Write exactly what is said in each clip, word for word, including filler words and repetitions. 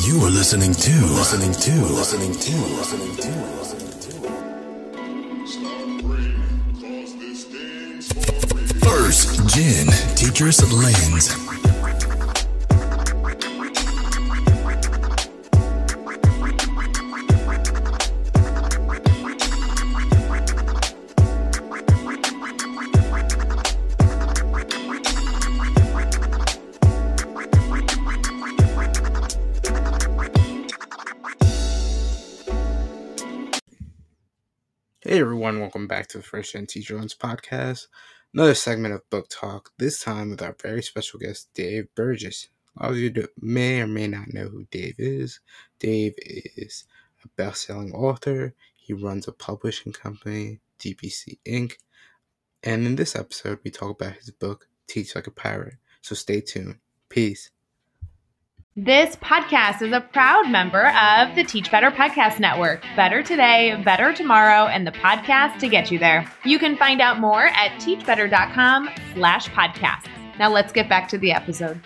You are listening to, listening to, listening to, listening to, listening to. First Gen Teachers Lens. Hey everyone, welcome back to the First Gen Teacher Lens podcast. Another segment of book talk, this time with our very special guest, Dave Burgess. A lot of you do, may or may not know who Dave is. Dave is a best-selling author. He runs a publishing company, D P C Incorporated. And in this episode, we talk about his book, Teach Like a Pirate. So stay tuned. Peace. This podcast is a proud member of the Teach Better Podcast Network. Better today, better tomorrow, and the podcast to get you there. You can find out more at teachbetter.com slash podcasts. Now let's get back to the episode.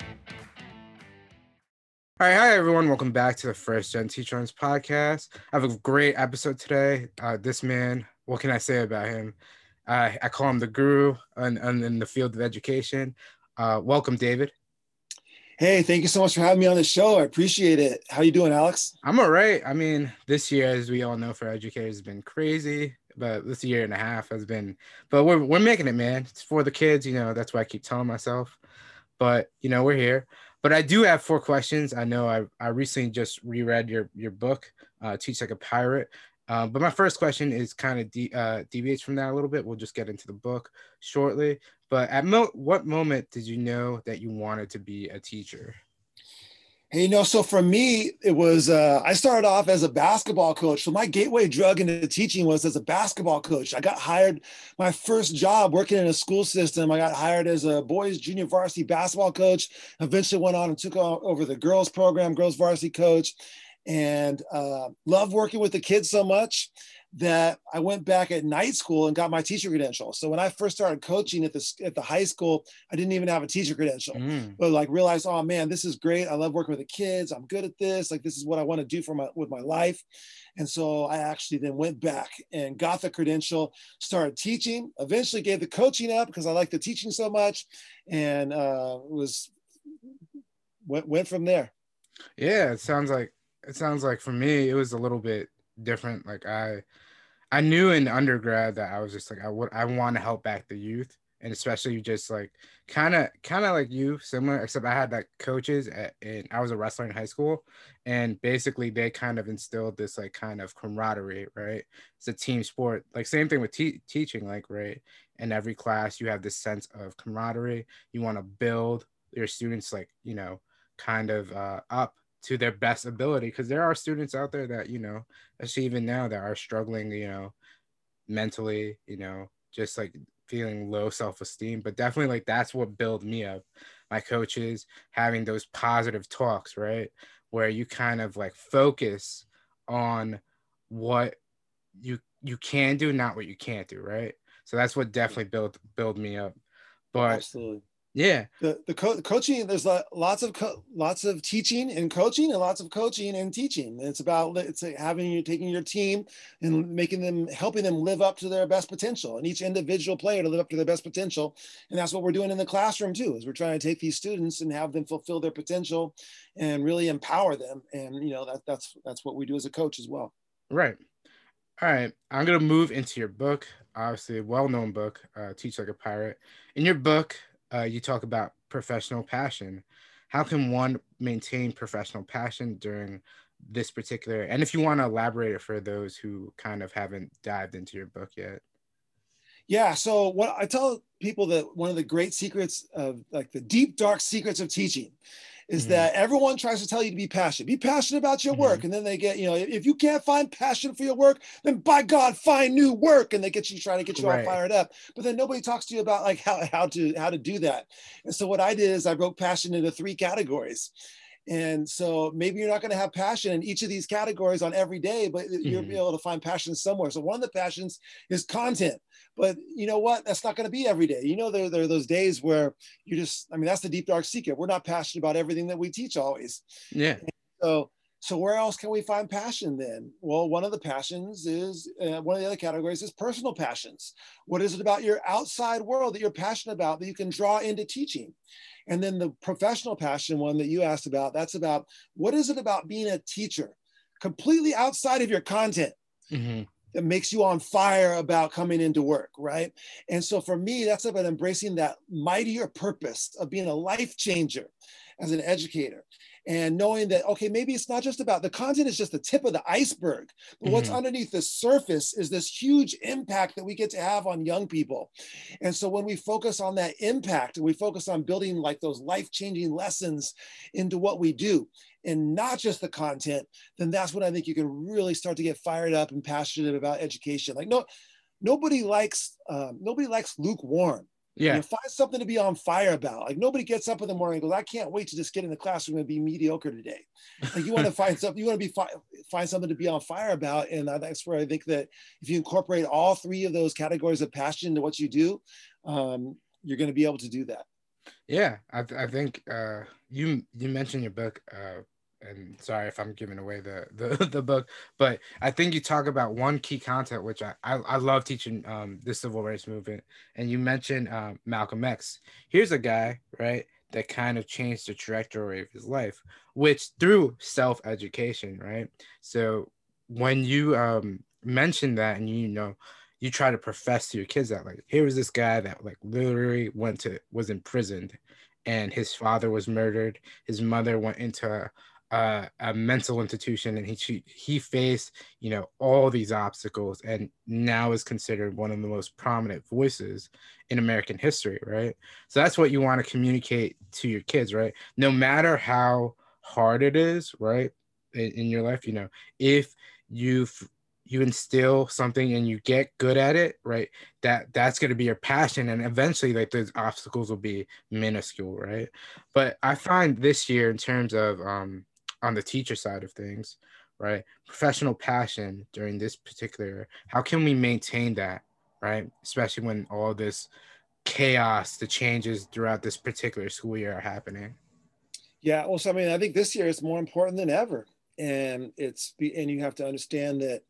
All right, hi everyone. Welcome back to the First Gen Teacher Lens podcast. I have a great episode today. Uh, this man, what can I say about him? Uh, I call him the guru in, in, in the field of education. Uh, welcome, David. Hey, thank you so much for having me on the show. I appreciate it. How you doing, Alex? I'm all right. I mean, this year, as we all know, for educators has been crazy, but this year and a half has been, but we're, we're making it, man. It's for the kids, you know, that's what I keep telling myself, but you know, we're here. But I do have four questions. I know I, I recently just reread your, your book, uh, Teach Like a Pirate. Uh, but my first question is kind of de- uh, deviates from that a little bit. We'll just get into the book shortly. But at mo- what moment did you know that you wanted to be a teacher? Hey, you know, so for me, it was, uh, I started off as a basketball coach. So my gateway drug into teaching was as a basketball coach. I got hired, my first job working in a school system. I got hired as a boys junior varsity basketball coach, eventually went on and took over the girls program, girls varsity coach, and uh, loved working with the kids so much that I went back at night school and got my teacher credential. So when I first started coaching at the, at the high school, I didn't even have a teacher credential, mm. but like realized, oh man, this is great. I love working with the kids. I'm good at this. Like, this is what I want to do for my, with my life. And so I actually then went back and got the credential, started teaching, eventually gave the coaching up because I liked the teaching so much, and uh, was, went, went from there. Yeah, it sounds like, it sounds like for me, it was a little bit different. Like I, I knew in undergrad that I was just like, I would, I want to help back the youth, and especially just like kind of, kind of like you, similar, except I had like coaches at, and I was a wrestler in high school, and basically they kind of instilled this like kind of camaraderie, right? It's a team sport, like same thing with te- teaching, like, right? In every class, you have this sense of camaraderie. You want to build your students, like, you know, kind of uh, up to their best ability, because there are students out there that, you know, especially even now, that are struggling, you know, mentally, you know, just like feeling low self-esteem. But definitely, like, that's what built me up. My coaches having those positive talks, right, where you kind of like focus on what you you can do, not what you can't do, right? So that's what definitely built built me up. But absolutely. Yeah, the the, co- the coaching. There's lots of co- lots of teaching and coaching, and lots of coaching and teaching. It's about it's like having you taking your team and making them, helping them live up to their best potential, and each individual player to live up to their best potential. And that's what we're doing in the classroom too. Is we're trying to take these students and have them fulfill their potential, and really empower them. And you know that that's that's what we do as a coach as well. Right. All right. I'm gonna move into your book. Obviously, a well-known book, uh, Teach Like a Pirate. In your book, Uh, you talk about professional passion. How can one maintain professional passion during this particular, and if you want to elaborate it for those who kind of haven't dived into your book yet? Yeah. So what I tell people, that one of the great secrets of, like, the deep, dark secrets of teaching is mm-hmm. that everyone tries to tell you to be passionate, be passionate about your work. Mm-hmm. And then they get, you know, if you can't find passion for your work, then by God, find new work. And they get you, trying to get you right. all fired up. But then nobody talks to you about like how, how to, how to do that. And so what I did is I broke passion into three categories. And so maybe you're not going to have passion in each of these categories on every day, but mm-hmm. you'll be able to find passion somewhere. So one of the passions is content. But you know what? That's not going to be every day. You know, there, there are those days where you just, I mean, that's the deep, dark secret. We're not passionate about everything that we teach always. Yeah. And so So where else can we find passion then? Well, one of the passions is, uh, one of the other categories is personal passions. What is it about your outside world that you're passionate about that you can draw into teaching? And then the professional passion one that you asked about, that's about, what is it about being a teacher completely outside of your content? Mm-hmm. That makes you on fire about coming into work, right? And so for me, that's about embracing that mightier purpose of being a life changer as an educator, and knowing that, okay, maybe it's not just about the content is just the tip of the iceberg, but mm-hmm. what's underneath the surface is this huge impact that we get to have on young people. And so when we focus on that impact and we focus on building like those life-changing lessons into what we do, and not just the content, then that's when I think you can really start to get fired up and passionate about education. Like no, nobody likes, um, nobody likes lukewarm. Yeah. You know, find something to be on fire about. Like nobody gets up in the morning and goes, I can't wait to just get in the classroom and be mediocre today. Like you want to find something, you want to be fi- find something to be on fire about. And that's where I think that if you incorporate all three of those categories of passion into what you do, um, you're going to be able to do that. Yeah, I, th- I think uh, you you mentioned your book, uh, and sorry if I'm giving away the, the the book, but I think you talk about one key concept, which I I, I love teaching um, the civil rights movement, and you mentioned um, Malcolm X. Here's a guy, right, that kind of changed the trajectory of his life, which through self-education, right? So when you um, mentioned that, and you know, you try to profess to your kids that like, here was this guy that like literally went to was imprisoned, and his father was murdered, his mother went into uh, a mental institution, and he he faced, you know, all these obstacles, and now is considered one of the most prominent voices in American history, right? So that's what you want to communicate to your kids, right? No matter how hard it is, right, in, in your life, you know, if you've you instill something and you get good at it, right, that that's going to be your passion, and eventually like those obstacles will be minuscule, right? But I find this year, in terms of um on the teacher side of things, right, professional passion during this particular, how can we maintain that, right, especially when all this chaos, the changes throughout this particular school year are happening? Yeah, well, so I mean, I think this year is more important than ever, and it's and you have to understand that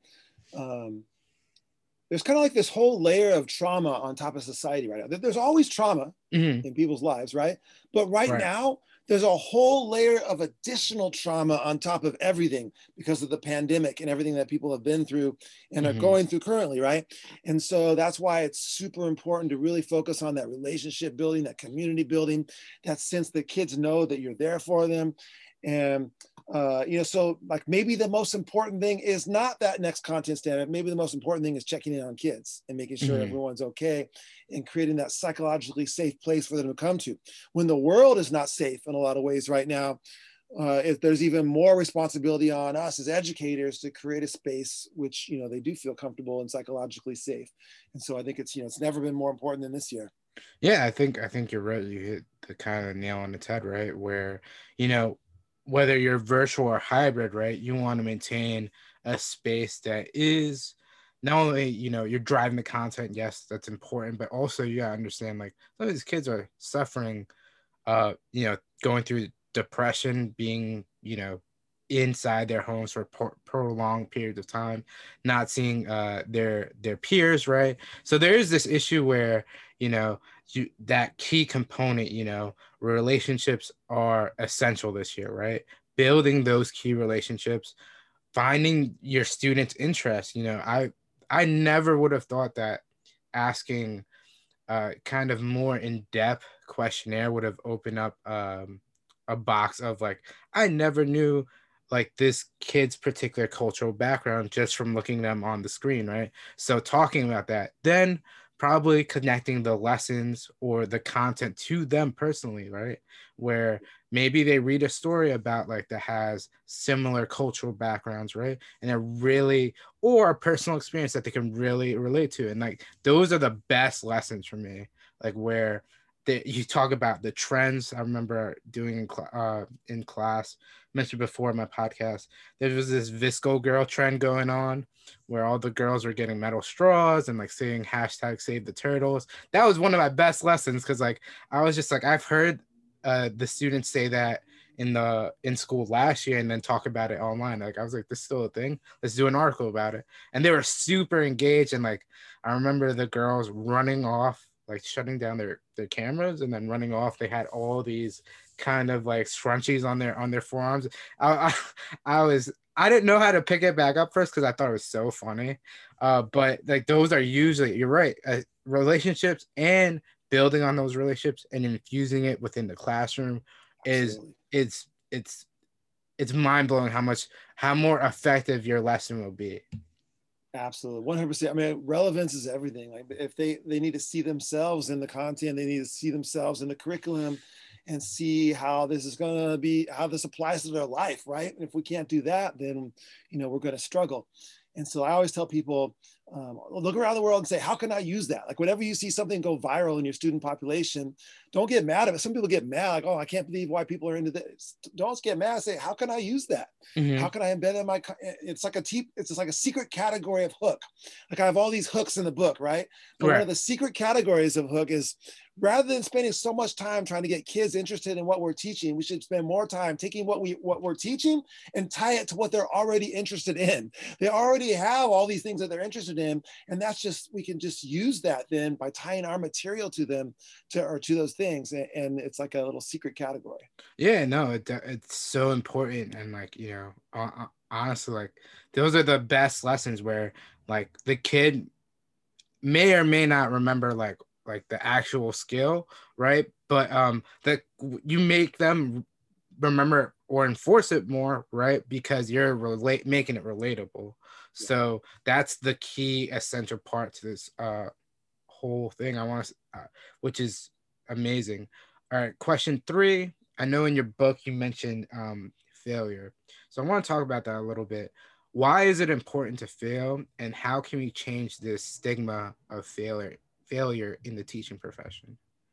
um, there's kind of like this whole layer of trauma on top of society right now. There's always trauma mm-hmm. in people's lives, right? But right, right now, there's a whole layer of additional trauma on top of everything because of the pandemic and everything that people have been through and mm-hmm. are going through currently, right? And so that's why it's super important to really focus on that relationship building, that community building, that sense that kids know that you're there for them. And Uh, you know, so like maybe the most important thing is not that next content standard. Maybe the most important thing is checking in on kids and making sure mm-hmm. everyone's okay and creating that psychologically safe place for them to come to. When the world is not safe in a lot of ways right now, uh, if there's even more responsibility on us as educators to create a space which, you know, they do feel comfortable and psychologically safe. And so I think it's, you know, it's never been more important than this year. Yeah, I think, I think you're right. You hit the kind of nail on its head, right? Where, you know, whether you're virtual or hybrid, right, you want to maintain a space that is not only, you know, you're driving the content. Yes, that's important, but also you gotta understand, like, some of these kids are suffering, uh, you know, going through depression, being, you know, inside their homes for pro- prolonged periods of time, not seeing uh, their their peers, right? So there is this issue where, you know, you, that key component, you know, relationships are essential this year, right? Building those key relationships, finding your students' interest. You know, I I never would have thought that asking uh, kind of more in-depth questionnaire would have opened up um, a box of like, I never knew like this kid's particular cultural background just from looking them on the screen, right? So talking about that, then probably connecting the lessons or the content to them personally, right? Where maybe they read a story about like that has similar cultural backgrounds, right? And they're really, or a personal experience that they can really relate to. And like, those are the best lessons for me, like where they, you talk about the trends. I remember doing in, cl- uh, in class, mentioned before in my podcast, there was this Visco girl trend going on where all the girls were getting metal straws and like saying hashtag save the turtles. That was one of my best lessons because like I was just like, I've heard uh, the students say that in the in school last year and then talk about it online. Like I was like, this is still a thing. Let's do an article about it. And they were super engaged. And like I remember the girls running off, like shutting down their their cameras and then running off. They had all these kind of like scrunchies on their on their forearms. I I, I was I didn't know how to pick it back up first because I thought it was so funny. Uh, but like those are usually, you're right, uh, relationships and building on those relationships and infusing it within the classroom is Absolutely. it's it's it's mind blowing how much how more effective your lesson will be. Absolutely, one hundred percent. I mean, relevance is everything. Like if they they need to see themselves in the content, they need to see themselves in the curriculum, and see how this is going to be, how this applies to their life, right? And if we can't do that, then you know we're going to struggle. And so I always tell people, um, look around the world and say, how can I use that? Like whenever you see something go viral in your student population, don't get mad at it. Some people get mad, like, oh, I can't believe why people are into this. Don't get mad. Say, how can I use that? Mm-hmm. How can I embed it in my, it's like a te- it's just like a secret category of hook. Like I have all these hooks in the book, right? But right. One of the secret categories of hook is, rather than spending so much time trying to get kids interested in what we're teaching, we should spend more time taking what we what we're teaching and tie it to what they're already interested in. They already have all these things that they're interested in, and that's just, we can just use that then by tying our material to them, to or to those things, and, and it's like a little secret category. Yeah, no, it, it's so important, and like you know, uh, honestly, like those are the best lessons where like the kid may or may not remember like. like the actual skill, right? But um, that you make them remember or enforce it more, right? Because you're relate making it relatable. So that's the key essential part to this uh whole thing. I want to, uh, which is amazing. All right, question three. I know in your book you mentioned um failure, so I want to talk about that a little bit. Why is it important to fail, and how can we change this stigma of failure? failure in the teaching profession?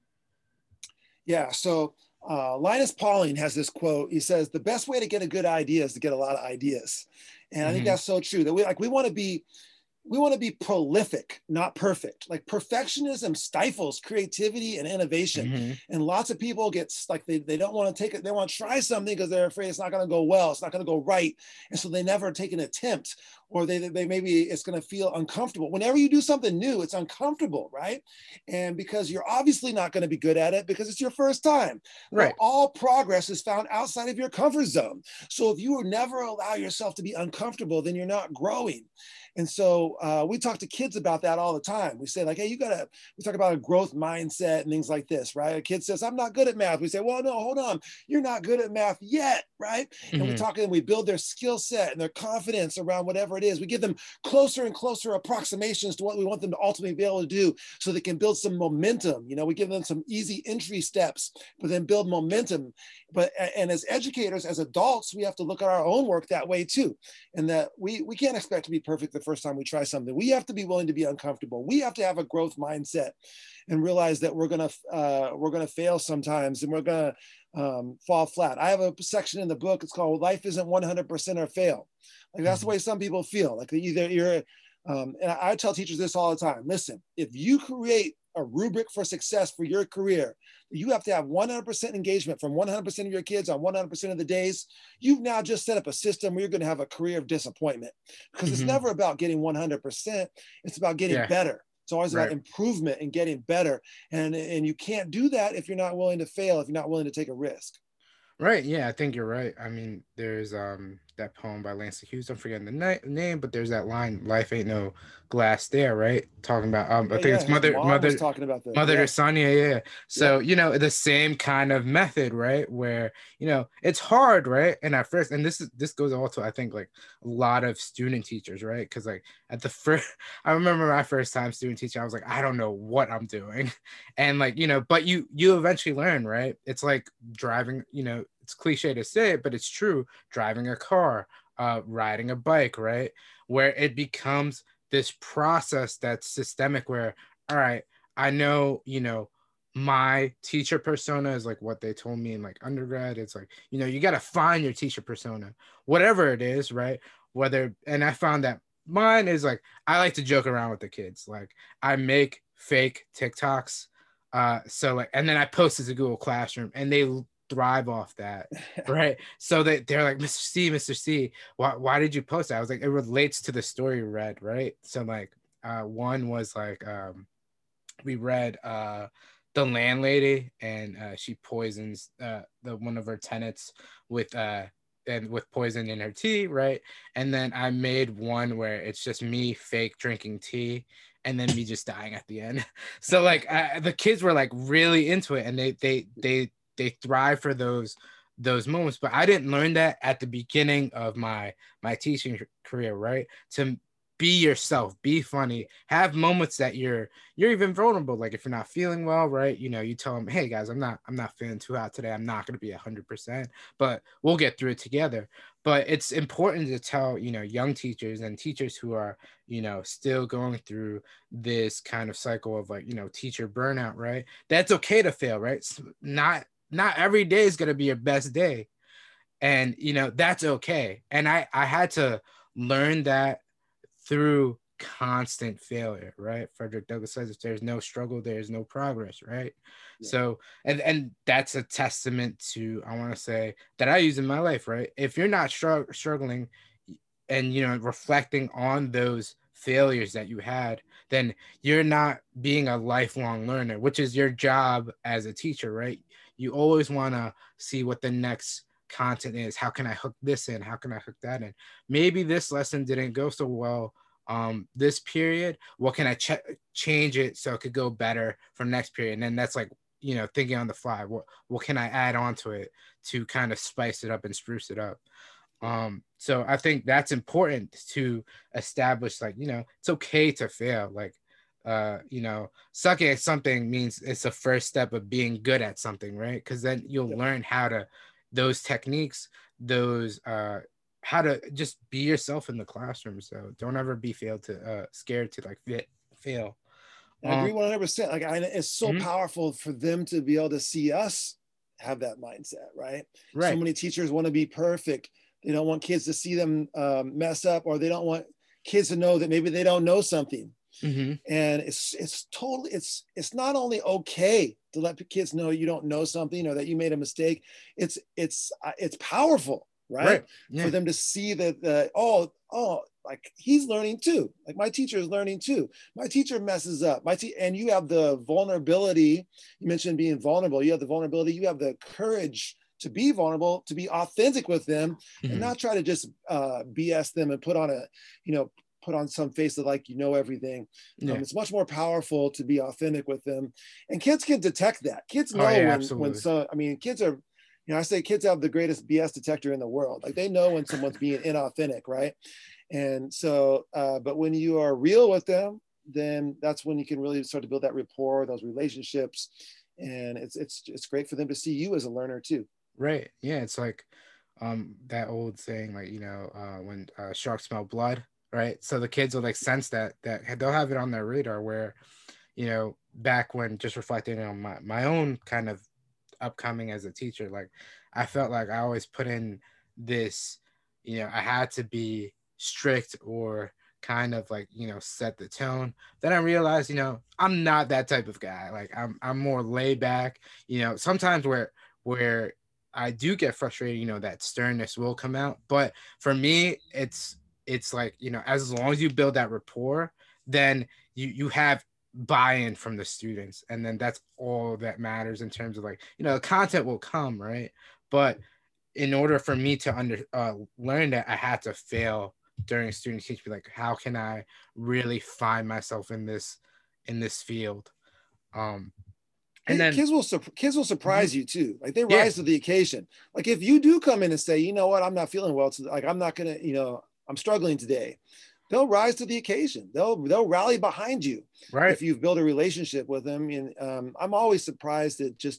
Yeah, so uh, Linus Pauling has this quote. He says, the best way to get a good idea is to get a lot of ideas. And mm-hmm. I think that's so true, that we like, we want to be, we want to be prolific, not perfect. Like perfectionism stifles creativity and innovation. Mm-hmm. And lots of people get like, they, they don't want to take it. They want to try something because they're afraid it's not going to go well. It's not going to go right. And so they never take an attempt, or they, they maybe it's going to feel uncomfortable. Whenever you do something new, it's uncomfortable, right? And because you're obviously not going to be good at it because it's your first time. Right. Well, all progress is found outside of your comfort zone. So if you never allow yourself to be uncomfortable, then you're not growing. And so uh, we talk to kids about that all the time. We say like, hey, you gotta, we talk about a growth mindset and things like this, right? A kid says, I'm not good at math. We say, well, no, hold on. You're not good at math yet, right? Mm-hmm. And we talk and we build their skill set and their confidence around whatever it is. We give them closer and closer approximations to what we want them to ultimately be able to do so they can build some momentum. You know, we give them some easy entry steps, but then build momentum. But, and as educators, as adults, we have to look at our own work that way too. And that we, we can't expect to be perfect the first time we try something. We have to be willing to be uncomfortable. We have to have a growth mindset and realize that we're gonna uh, we're gonna fail sometimes, and we're gonna um, fall flat. I have a section in the book. It's called "Life Isn't one hundred percent or Fail." Like that's the way some people feel. Like either you're, um, and I tell teachers this all the time. Listen, if you create a rubric for success for your career, you have to have one hundred percent engagement from one hundred percent of your kids on one hundred percent of the days. You've now just set up a system where you're going to have a career of disappointment, because mm-hmm. it's never about getting one hundred percent. It's about getting yeah. better. It's always right. about improvement and getting better. And, and you can't do that if you're not willing to fail, if you're not willing to take a risk. Right. Yeah, I think you're right. I mean, there's um that poem by Langston Hughes. I'm forgetting the na- name, but there's that line, "Life ain't no glass there," right? Talking about um, yeah, I think yeah. it's mother, mother, was talking about that. mother yeah. to son. Yeah, yeah. So yeah. you know, the same kind of method, right? Where you know it's hard, right? And at first, and this is this goes also, I think, like a lot of student teachers, right? Because like at the first, I remember my first time student teaching, I was like, I don't know what I'm doing, and like you know, but you you eventually learn, right? It's like driving, you know. It's cliche to say it, but it's true. Driving a car, uh, riding a bike, right? Where it becomes this process that's systemic where, all right, I know, you know, my teacher persona is like what they told me in like undergrad. It's like, you know, you got to find your teacher persona, whatever it is, right? Whether, and I found that mine is like, I like to joke around with the kids. Like I make fake TikToks. Uh, so like, and then I post it to Google Classroom, and they thrive off that, right? So that they're like, Mister C, Mister C, why, why did you post that? I was like, it relates to the story we read, right? So like, uh, one was like, um, we read uh, The Landlady, and uh, she poisons uh, the one of her tenants with uh, and with poison in her tea, right? And then I made one where it's just me fake drinking tea, and then me just dying at the end. So like I, the kids were like really into it, and they they they they thrive for those those moments. But I didn't learn that at the beginning of my my teaching career, right? To be yourself, be funny, have moments that you're you're even vulnerable. Like if you're not feeling well, right? You know, you tell them, hey guys, I'm not I'm not feeling too hot today. I'm not going to be a hundred percent, but we'll get through it together. But it's important to tell, you know, young teachers and teachers who are, you know, still going through this kind of cycle of like, you know, teacher burnout, right? That's okay to fail, right? It's not not every day is going to be your best day. And, you know, that's okay. And I I had to learn that through constant failure, right? Frederick Douglass says, if there's no struggle, there's no progress, right? Yeah. So, and and that's a testament to, I want to say, that I use in my life, right? If you're not str- struggling and, you know, reflecting on those failures that you had, then you're not being a lifelong learner, which is your job as a teacher, right? You always want to see what the next content is. How can I hook this in? How can I hook that in? Maybe this lesson didn't go so well um this period. What can I ch- change it so it could go better for next period? And then that's like, you know, thinking on the fly. What what can I add on to it to kind of spice it up and spruce it up? Um, so I think that's important to establish, like, you know, it's okay to fail. Like, uh, you know, sucking at something means it's a first step of being good at something, right? Because then you'll yeah. learn how to those techniques, those uh how to just be yourself in the classroom. So don't ever be failed to uh scared to like fit, fail. I agree one hundred percent. Like I, it's so mm-hmm. powerful for them to be able to see us have that mindset, right? Right. So many teachers want to be perfect. They don't want kids to see them um, mess up, or they don't want kids to know that maybe they don't know something. Mm-hmm. And it's it's totally it's it's not only okay to let kids know you don't know something or that you made a mistake. It's it's it's powerful, right? right. Yeah. For them to see that the oh oh like he's learning too. Like my teacher is learning too. My teacher messes up. My te- and you have the vulnerability. You mentioned being vulnerable. You have the vulnerability. You have the courage to be vulnerable, to be authentic with them, mm-hmm. and not try to just uh, B S them and put on a you know. put on some face that like, you know, everything. Yeah. Um, it's much more powerful to be authentic with them. And kids can detect that. Kids know oh, yeah, when, absolutely. when so, I mean, kids are, you know, I say kids have the greatest B S detector in the world. Like they know when someone's being inauthentic, right? And so, uh, but when you are real with them, then that's when you can really start to build that rapport, those relationships. And it's, it's, it's great for them to see you as a learner too. Right. Yeah. It's like um, that old saying, like, you know, uh, when uh, sharks smell blood, right? So the kids will like sense that, that they'll have it on their radar where, you know, back when, just reflecting on my, my own kind of upcoming as a teacher, like I felt like I always put in this, you know, I had to be strict or kind of like, you know, set the tone. Then I realized, you know, I'm not that type of guy. Like I'm, I'm more laid back, you know, sometimes where, where I do get frustrated, you know, that sternness will come out. But for me, it's, it's like, you know, as long as you build that rapport, then you you have buy-in from the students, and then that's all that matters in terms of like, you know, the content will come, right? But in order for me to under uh, learn that, I had to fail during student teaching. Like, how can I really find myself in this in this field? Um, and then kids will kids will surprise mm-hmm. you too. Like they rise yeah. to the occasion. Like if you do come in and say, you know what, I'm not feeling well. Like I'm not gonna, you know. I'm struggling today. They'll rise to the occasion. They'll they'll rally behind you, right? If you've built a relationship with them. And um, I'm always surprised at just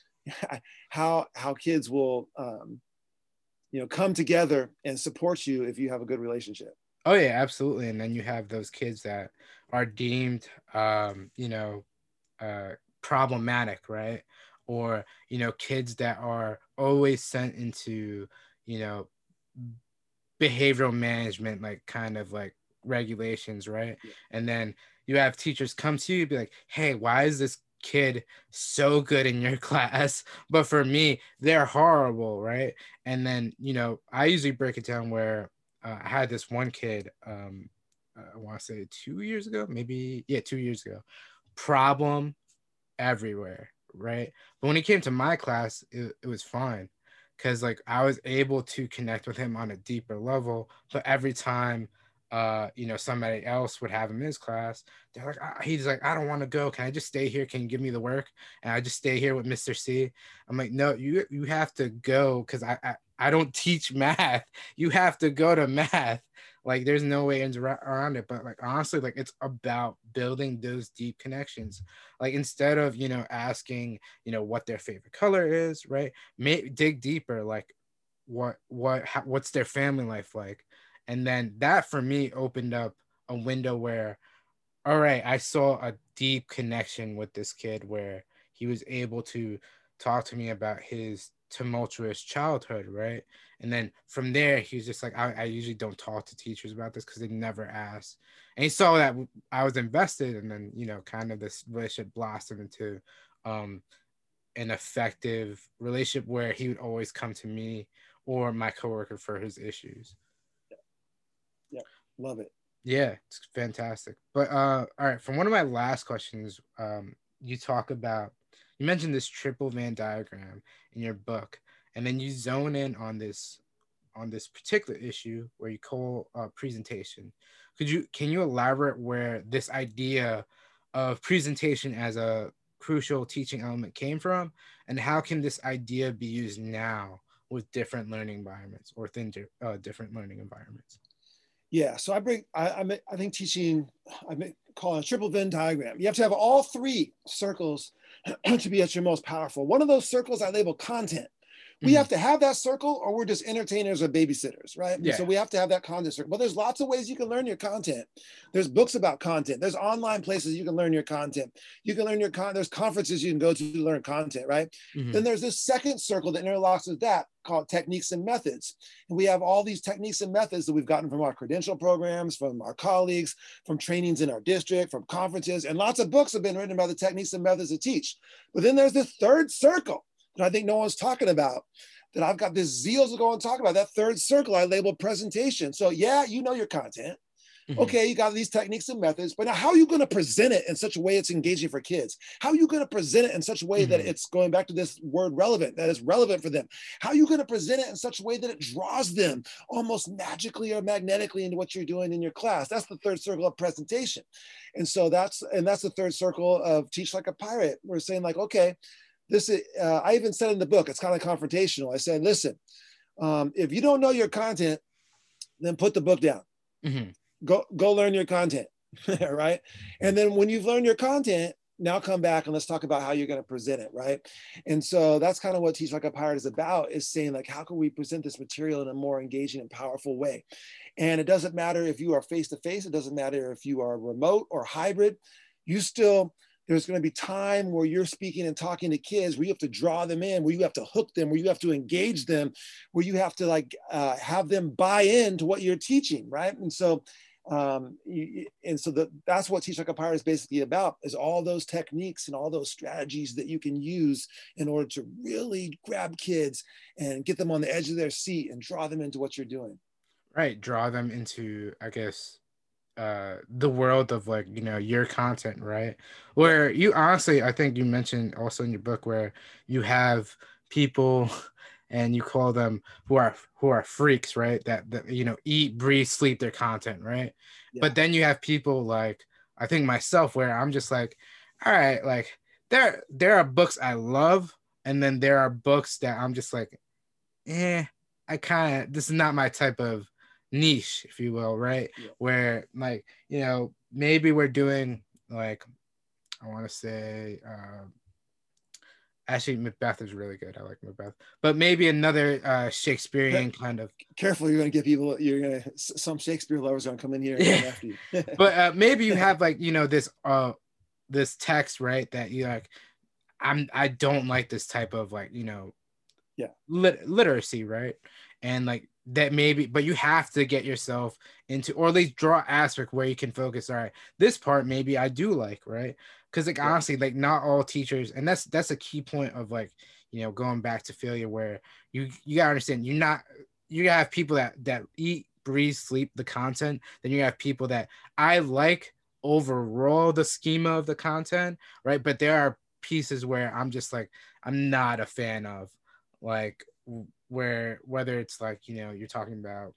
how how kids will um, you know come together and support you if you have a good relationship. Oh yeah, absolutely. And then you have those kids that are deemed um, you know uh, problematic, right? Or you know kids that are always sent into you know. behavioral management, like kind of like regulations, right? Yeah. And then you have teachers come to you and be like, hey, why is this kid so good in your class, but for me, they're horrible, right? And then, you know, I usually break it down where uh, I had this one kid, um, I want to say two years ago, maybe, yeah, two years ago, problem everywhere, right? But when he came to my class, it, it was fine because like I was able to connect with him on a deeper level. But every time uh you know somebody else would have him in his class, they're like, ah, he's like, I don't want to go, can I just stay here, can you give me the work? And I just stay here with Mister C. I'm like, no, you you have to go because I, I I don't teach math. You have to go to math. Like there's no way around it. But like honestly, like it's about building those deep connections. Like instead of, you know, asking, you know, what their favorite color is, right? May dig deeper, like what what how, what's their family life like? And then that for me opened up a window where, all right, I saw a deep connection with this kid where he was able to talk to me about his tumultuous childhood, right? And then from there, he's just like, I, I usually don't talk to teachers about this because they never ask. And he saw that I was invested, and then, you know, kind of this relationship blossomed into um, an effective relationship where he would always come to me or my coworker for his issues. Yeah, love it. Yeah, it's fantastic. But uh, all right, from one of my last questions, um, you talk about, you mentioned this triple Venn diagram in your book, and then you zone in on this on this particular issue where you call uh, presentation. Could you can you elaborate where this idea of presentation as a crucial teaching element came from, and how can this idea be used now with different learning environments or within uh, different learning environments? Yeah, so I bring, I, I, I think teaching, I call it a triple Venn diagram. You have to have all three circles to be at your most powerful. One of those circles I label content. We mm-hmm. have to have that circle, or we're just entertainers or babysitters, right? Yeah. So we have to have that content circle. But there's lots of ways you can learn your content. There's books about content. There's online places you can learn your content. You can learn your content. There's conferences you can go to to learn content, right? Mm-hmm. Then there's this second circle that interlocks with that called techniques and methods. And we have all these techniques and methods that we've gotten from our credential programs, from our colleagues, from trainings in our district, from conferences, and lots of books have been written about the techniques and methods to teach. But then there's this third circle that I think no one's talking about, that I've got this zeal to go and talk about. That third circle I labeled presentation. So yeah, you know your content. Mm-hmm. Okay, you got these techniques and methods, but now how are you going to present it in such a way it's engaging for kids? How are you going to present it in such a way mm-hmm. that it's going back to this word relevant, that is relevant for them? How are you going to present it in such a way that it draws them almost magically or magnetically into what you're doing in your class? That's the third circle of presentation. And so that's, and that's the third circle of teach like a pirate. We're saying like, okay, this is, uh, I even said in the book, it's kind of confrontational. I said, listen, um, if you don't know your content, then put the book down. Mm-hmm. Go, go learn your content, right? And then when you've learned your content, now come back and let's talk about how you're going to present it, right? And so that's kind of what Teach Like a Pirate is about, is saying like, how can we present this material in a more engaging and powerful way? And it doesn't matter if you are face-to-face, it doesn't matter if you are remote or hybrid, you still, there's going to be time where you're speaking and talking to kids where you have to draw them in, where you have to hook them, where you have to engage them, where you have to like uh, have them buy into what you're teaching, right? And so, um, you, and so the, that's what Teach Like a Pirate is basically about, is all those techniques and all those strategies that you can use in order to really grab kids and get them on the edge of their seat and draw them into what you're doing. Right, draw them into, I guess, uh the world of like, you know, your content, right? Where you honestly, I think you mentioned also in your book where you have people and you call them who are who are freaks, right? That, that you know, eat, breathe, sleep their content, right? Yeah. But then you have people like, I think myself, where I'm just like, all right, like there there are books I love, and then there are books that I'm just like, eh, I kind of, this is not my type of niche, if you will, right? Yeah. Where like, you know, maybe we're doing like, I want to say, uh, actually Macbeth is really good. I like Macbeth, but maybe another uh, Shakespearean kind of. Careful, you're going to get people. You're going to some Shakespeare lovers going to come in here and yeah. come after you. But uh, maybe you have like, you know, this uh this text, right? That you like, I'm I don't like this type of like, you know, yeah, lit- literacy, right? And like that maybe, but you have to get yourself into, or at least draw aspect where you can focus. All right, this part maybe I do like, right? Because like yeah. honestly, like not all teachers, and that's that's a key point of like, you know, going back to failure, where you you gotta understand you're not, you gotta have people that that eat, breathe, sleep the content. Then you have people that I like overall the schema of the content, right? But there are pieces where I'm just like, I'm not a fan of, like where whether it's like, you know, you're talking about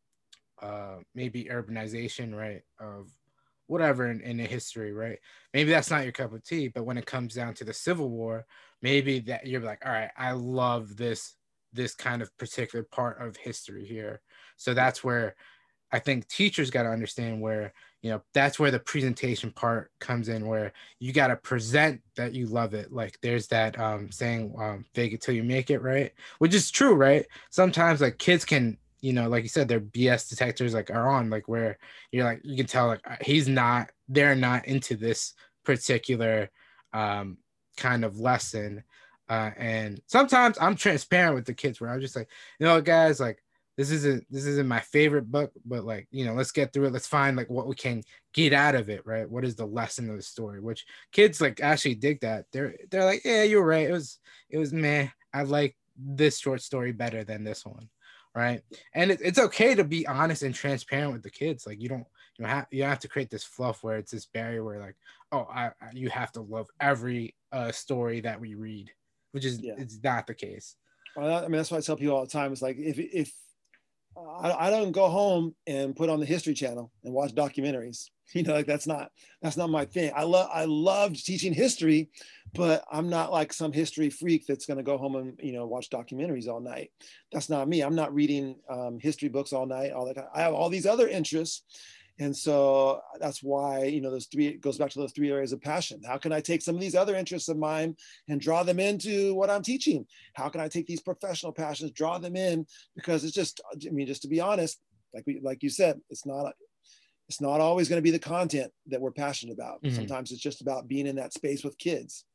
uh maybe urbanization, right, of whatever in, in the history, right? Maybe that's not your cup of tea, but when it comes down to the Civil War, maybe that you're like, all right, I love this this kind of particular part of history here. So that's where I think teachers got to understand where, you know, that's where the presentation part comes in, where you got to present that you love it. Like there's that um, saying, um, fake it till you make it, right? Which is true, right? Sometimes like kids can, you know, like you said, their B S detectors like are on, like where you're like, you can tell like he's not, they're not into this particular um, kind of lesson. Uh, and sometimes I'm transparent with the kids where I'm just like, you know, guys, like, this isn't this isn't my favorite book, but like, you know, let's get through it. Let's find like what we can get out of it, right? What is the lesson of the story? Which kids like actually dig that. They're they're like, yeah, you're right. It was it was meh. I like this short story better than this one, right? And it, it's okay to be honest and transparent with the kids. Like you don't you have you don't have to create this fluff where it's this barrier where like, oh, I, I you have to love every uh, story that we read, which is yeah. It's not the case. Well, I mean, that's what I tell people all the time. It's like if if I, I don't go home and put on the History Channel and watch documentaries. You know, like that's not that's not my thing. I love I loved teaching history, but I'm not like some history freak that's going to go home and, you know, watch documentaries all night. That's not me. I'm not reading um, history books all night. All that. I have all these other interests. And so that's why, you know, those three, it goes back to those three areas of passion. How can I take some of these other interests of mine and draw them into what I'm teaching? How can I take these professional passions, draw them in? Because it's just, I mean, just to be honest, like we, like you said, it's not, it's not always going to be the content that we're passionate about. Mm-hmm. Sometimes it's just about being in that space with kids.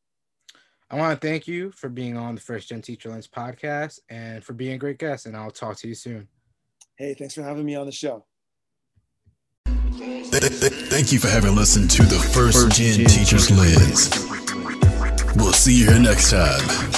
I want to thank you for being on the First Gen Teacher Lens podcast and for being a great guest. And I'll talk to you soon. Hey, thanks for having me on the show. Thank you for having listened to the First Gen Teacher's Lens. We'll see you here next time.